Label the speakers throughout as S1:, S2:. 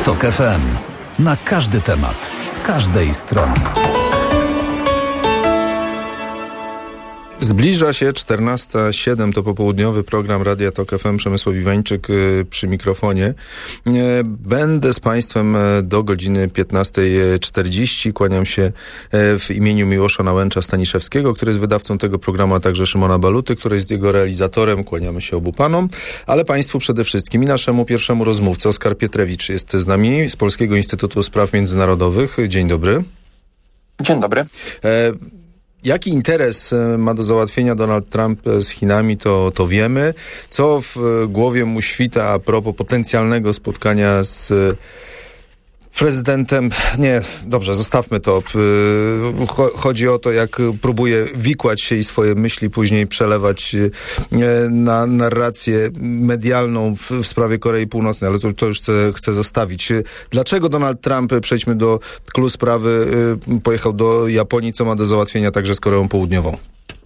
S1: TOK FM. Na każdy temat, z każdej strony.
S2: Zbliża się 14:07, to popołudniowy program Radia TOK FM. Przemysław Iwańczyk przy mikrofonie. Będę z Państwem do godziny 15:40. Kłaniam się w imieniu Miłosza Nałęcza-Staniszewskiego, który jest wydawcą tego programu, a także Szymona Baluty, który jest jego realizatorem. Kłaniamy się obu panom, ale Państwu przede wszystkim i naszemu pierwszemu rozmówcy. Oskar Pietrewicz jest z nami z Polskiego Instytutu Spraw Międzynarodowych. Dzień dobry.
S3: Dzień dobry.
S2: Jaki interes ma do załatwienia Donald Trump z Chinami, to wiemy. Co w głowie mu świta a propos potencjalnego spotkania z prezydentem? Nie, dobrze, zostawmy to. Chodzi o to, jak próbuje wikłać się i swoje myśli później przelewać na narrację medialną w sprawie Korei Północnej, ale to już chcę zostawić. Dlaczego Donald Trump, przejdźmy do clou sprawy, pojechał do Japonii, co ma do załatwienia także z Koreą Południową?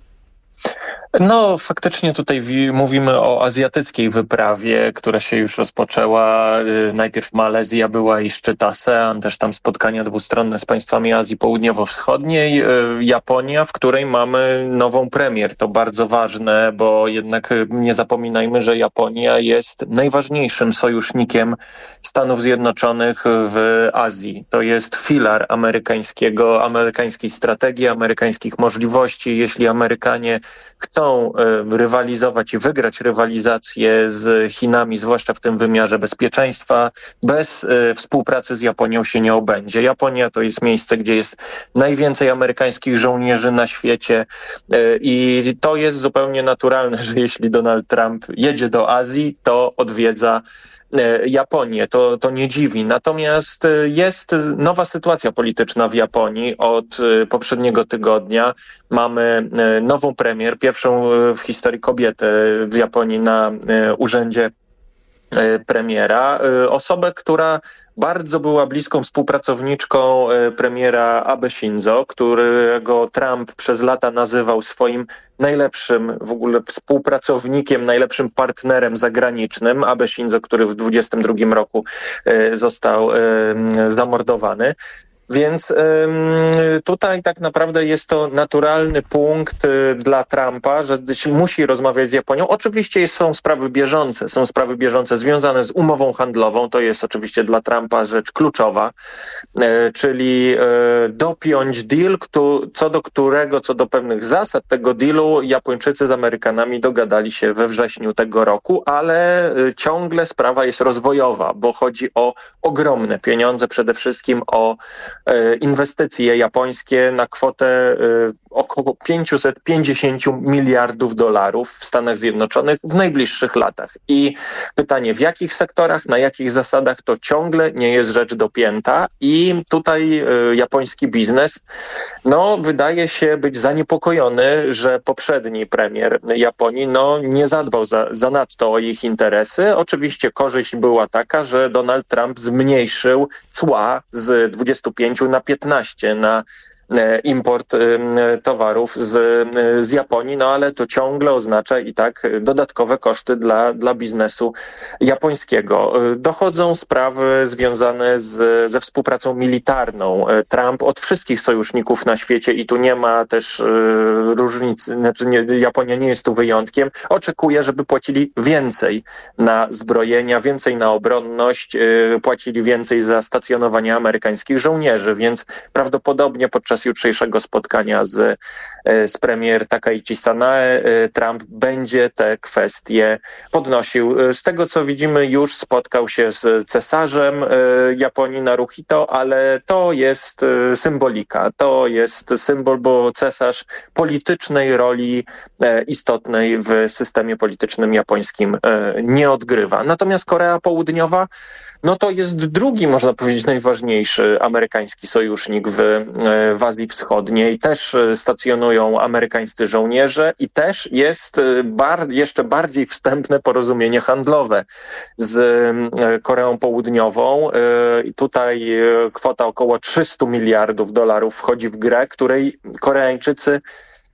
S3: No, faktycznie tutaj mówimy o azjatyckiej wyprawie, która się już rozpoczęła. Najpierw Malezja była i szczyt ASEAN, też tam spotkania dwustronne z państwami Azji Południowo-Wschodniej. Japonia, w której mamy nową premier. To bardzo ważne, bo jednak nie zapominajmy, że Japonia jest najważniejszym sojusznikiem Stanów Zjednoczonych w Azji. To jest filar amerykańskiej strategii, amerykańskich możliwości. Jeśli Amerykanie chcą rywalizować i wygrać rywalizację z Chinami, zwłaszcza w tym wymiarze bezpieczeństwa, bez współpracy z Japonią się nie obędzie. Japonia to jest miejsce, gdzie jest najwięcej amerykańskich żołnierzy na świecie i to jest zupełnie naturalne, że jeśli Donald Trump jedzie do Azji, to odwiedza Japonię. To nie dziwi. Natomiast jest nowa sytuacja polityczna w Japonii. Od poprzedniego tygodnia mamy nową premier, pierwszą w historii kobietę w Japonii na urzędzie premiera. Osobę, która bardzo była bliską współpracowniczką premiera Abe Shinzo, którego Trump przez lata nazywał swoim najlepszym w ogóle współpracownikiem, najlepszym partnerem zagranicznym. Abe Shinzo, który w 2022 roku został zamordowany. Więc tutaj tak naprawdę jest to naturalny punkt dla Trumpa, że musi rozmawiać z Japonią. Oczywiście są sprawy bieżące związane z umową handlową. To jest oczywiście dla Trumpa rzecz kluczowa, czyli dopiąć deal, co do pewnych zasad tego dealu Japończycy z Amerykanami dogadali się we wrześniu tego roku, ale ciągle sprawa jest rozwojowa, bo chodzi o ogromne pieniądze, przede wszystkim o inwestycje japońskie na kwotę około 550 miliardów dolarów w Stanach Zjednoczonych w najbliższych latach. I pytanie, w jakich sektorach, na jakich zasadach, to ciągle nie jest rzecz dopięta i tutaj japoński biznes wydaje się być zaniepokojony, że poprzedni premier Japonii nie zadbał zanadto o ich interesy. Oczywiście korzyść była taka, że Donald Trump zmniejszył cła z 25 na 15 na import towarów z Japonii, ale to ciągle oznacza i tak dodatkowe koszty dla biznesu japońskiego. Dochodzą sprawy związane ze współpracą militarną. Trump od wszystkich sojuszników na świecie, i tu nie ma też różnicy, Japonia nie jest tu wyjątkiem, oczekuje, żeby płacili więcej na zbrojenia, więcej na obronność, płacili więcej za stacjonowanie amerykańskich żołnierzy, więc prawdopodobnie podczas jutrzejszego spotkania z premier Takaichi Sanae Trump będzie te kwestie podnosił. Z tego, co widzimy, już spotkał się z cesarzem Japonii Naruhito, ale to jest symbolika. To jest symbol, bo cesarz politycznej roli istotnej w systemie politycznym japońskim nie odgrywa. Natomiast Korea Południowa to jest drugi, można powiedzieć, najważniejszy amerykański sojusznik w Azji Wschodniej. Też stacjonują amerykańscy żołnierze i też jest jeszcze bardziej wstępne porozumienie handlowe z Koreą Południową. Tutaj kwota około 300 miliardów dolarów wchodzi w grę, której Koreańczycy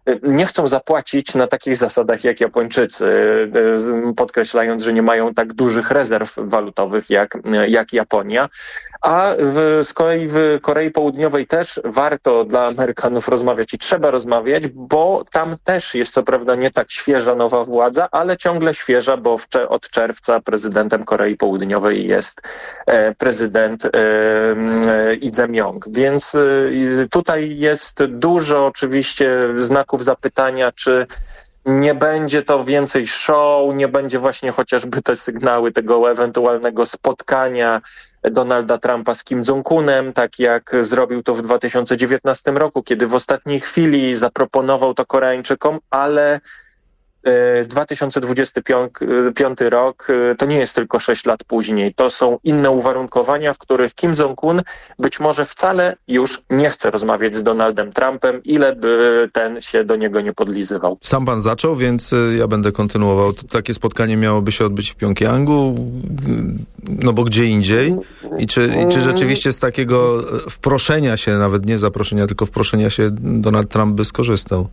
S3: nie chcą zapłacić na takich zasadach jak Japończycy, podkreślając, że nie mają tak dużych rezerw walutowych jak Japonia. A z kolei w Korei Południowej też warto dla Amerykanów rozmawiać i trzeba rozmawiać, bo tam też jest co prawda nie tak świeża nowa władza, ale ciągle świeża, bo od czerwca prezydentem Korei Południowej jest prezydent Lee Jae-myung. Więc tutaj jest dużo oczywiście znaków zapytania, czy nie będzie to więcej show, nie będzie właśnie chociażby te sygnały tego ewentualnego spotkania Donalda Trumpa z Kim Jong-unem, tak jak zrobił to w 2019 roku, kiedy w ostatniej chwili zaproponował to Koreańczykom, ale 2025 rok to nie jest tylko 6 lat później. To są inne uwarunkowania, w których Kim Jong-un być może wcale już nie chce rozmawiać z Donaldem Trumpem, ile by ten się do niego nie podlizywał.
S2: Sam pan zaczął, więc ja będę kontynuował. Takie spotkanie miałoby się odbyć w Pjongjangu, no bo gdzie indziej? I czy rzeczywiście z takiego wproszenia się, nawet nie zaproszenia, tylko wproszenia się Donald Trump by skorzystał?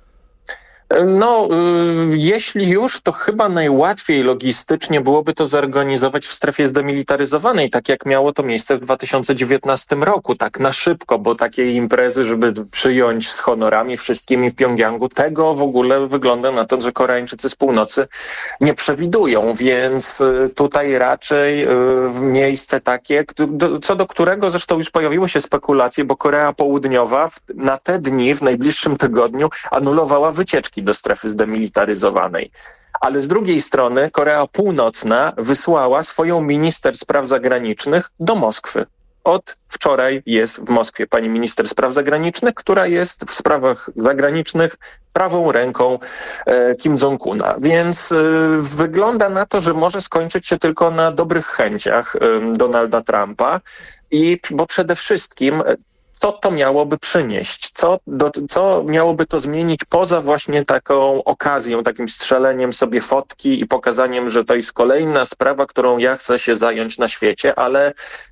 S3: No, jeśli już, to chyba najłatwiej logistycznie byłoby to zorganizować w strefie zdemilitaryzowanej, tak jak miało to miejsce w 2019 roku, tak na szybko, bo takiej imprezy, żeby przyjąć z honorami wszystkimi w Pjongjangu, tego w ogóle wygląda na to, że Koreańczycy z północy nie przewidują, więc tutaj raczej miejsce takie, co do którego zresztą już pojawiły się spekulacje, bo Korea Południowa na te dni, w najbliższym tygodniu anulowała wycieczki do strefy zdemilitaryzowanej. Ale z drugiej strony Korea Północna wysłała swoją minister spraw zagranicznych do Moskwy. Od wczoraj jest w Moskwie pani minister spraw zagranicznych, która jest w sprawach zagranicznych prawą ręką Kim Jong-una. Więc wygląda na to, że może skończyć się tylko na dobrych chęciach Donalda Trumpa, bo przede wszystkim co to miałoby przynieść? Co miałoby to zmienić poza właśnie taką okazją, takim strzeleniem sobie fotki i pokazaniem, że to jest kolejna sprawa, którą ja chcę się zająć na świecie, ale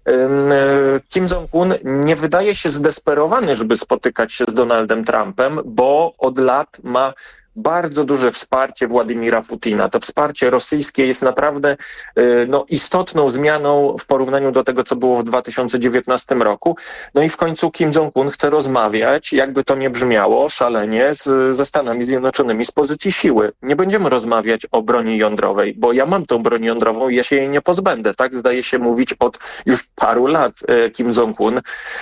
S3: Kim Jong-un nie wydaje się zdesperowany, żeby spotykać się z Donaldem Trumpem, bo od lat ma bardzo duże wsparcie Władimira Putina. To wsparcie rosyjskie jest naprawdę istotną zmianą w porównaniu do tego, co było w 2019 roku. No i w końcu Kim Jong-un chce rozmawiać, jakby to nie brzmiało, szalenie ze Stanami Zjednoczonymi z pozycji siły. Nie będziemy rozmawiać o broni jądrowej, bo ja mam tą broń jądrową i ja się jej nie pozbędę. Tak zdaje się mówić od już paru lat Kim Jong-un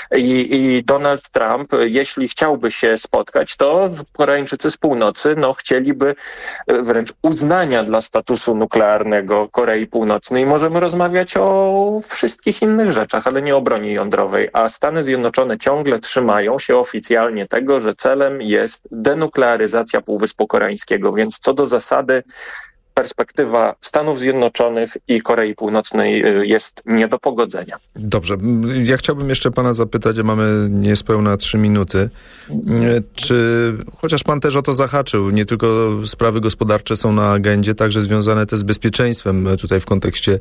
S3: i Donald Trump, jeśli chciałby się spotkać, to Koreańczycy z północy chcieliby wręcz uznania dla statusu nuklearnego Korei Północnej. Możemy rozmawiać o wszystkich innych rzeczach, ale nie o broni jądrowej. A Stany Zjednoczone ciągle trzymają się oficjalnie tego, że celem jest denuklearyzacja Półwyspu Koreańskiego. Więc co do zasady perspektywa Stanów Zjednoczonych i Korei Północnej jest nie do pogodzenia.
S2: Dobrze. Ja chciałbym jeszcze pana zapytać, mamy niespełna 3 minuty. Czy, chociaż pan też o to zahaczył, nie tylko sprawy gospodarcze są na agendzie, także związane też z bezpieczeństwem tutaj w kontekście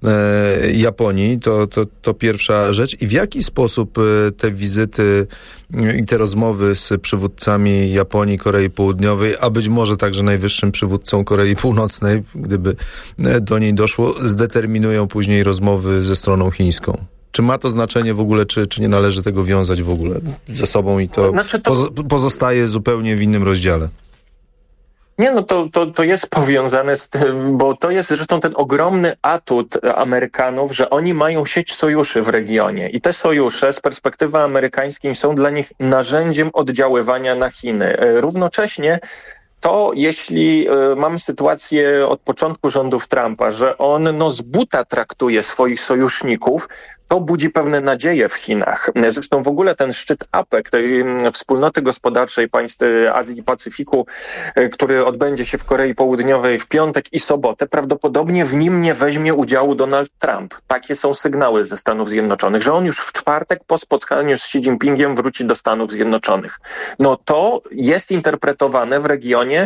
S2: Japonii. To pierwsza rzecz. I w jaki sposób te wizyty i te rozmowy z przywódcami Japonii, Korei Południowej, a być może także najwyższym przywódcą Korei Północnej, gdyby do niej doszło, zdeterminują później rozmowy ze stroną chińską? Czy ma to znaczenie w ogóle, czy nie należy tego wiązać w ogóle ze sobą i to pozostaje zupełnie w innym rozdziale?
S3: Nie, to jest powiązane z tym, bo to jest zresztą ten ogromny atut Amerykanów, że oni mają sieć sojuszy w regionie i te sojusze z perspektywy amerykańskiej są dla nich narzędziem oddziaływania na Chiny. Równocześnie to jeśli mamy sytuację od początku rządów Trumpa, że on z buta traktuje swoich sojuszników, to budzi pewne nadzieje w Chinach. Zresztą w ogóle ten szczyt APEC, tej wspólnoty gospodarczej państw Azji i Pacyfiku, który odbędzie się w Korei Południowej w piątek i sobotę, prawdopodobnie w nim nie weźmie udziału Donald Trump. Takie są sygnały ze Stanów Zjednoczonych, że on już w czwartek po spotkaniu z Xi Jinpingiem wróci do Stanów Zjednoczonych. To jest interpretowane w regionie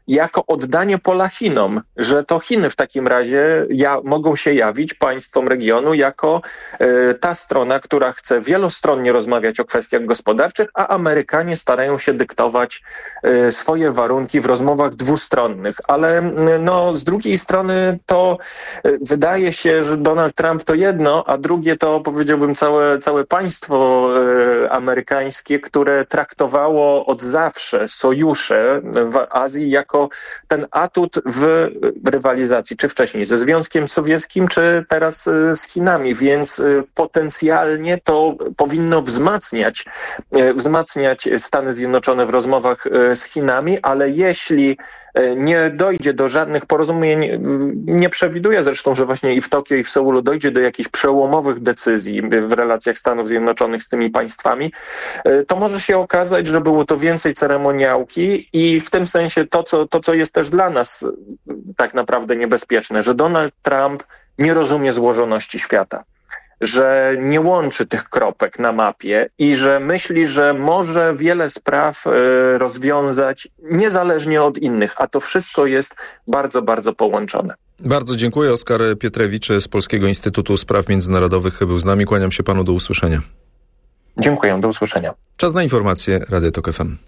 S3: jako oddanie pola Chinom, że to Chiny w takim razie mogą się jawić państwom regionu jako ta strona, która chce wielostronnie rozmawiać o kwestiach gospodarczych, a Amerykanie starają się dyktować swoje warunki w rozmowach dwustronnych. Ale z drugiej strony to wydaje się, że Donald Trump to jedno, a drugie to, powiedziałbym, całe państwo amerykańskie, które traktowało od zawsze sojusze w Azji jako ten atut w rywalizacji, czy wcześniej ze Związkiem Sowieckim, czy teraz z Chinami, więc potencjalnie to powinno wzmacniać Stany Zjednoczone w rozmowach z Chinami, ale jeśli nie dojdzie do żadnych porozumień, nie przewiduję zresztą, że właśnie i w Tokio, i w Seulu dojdzie do jakichś przełomowych decyzji w relacjach Stanów Zjednoczonych z tymi państwami, to może się okazać, że było to więcej ceremoniałki i w tym sensie to, co jest też dla nas tak naprawdę niebezpieczne, że Donald Trump nie rozumie złożoności świata, że nie łączy tych kropek na mapie i że myśli, że może wiele spraw rozwiązać niezależnie od innych, a to wszystko jest bardzo, bardzo połączone.
S2: Bardzo dziękuję. Oskar Pietrewicz z Polskiego Instytutu Spraw Międzynarodowych był z nami. Kłaniam się panu, do usłyszenia.
S3: Dziękuję, do usłyszenia.
S2: Czas na informacje Radio Tok FM.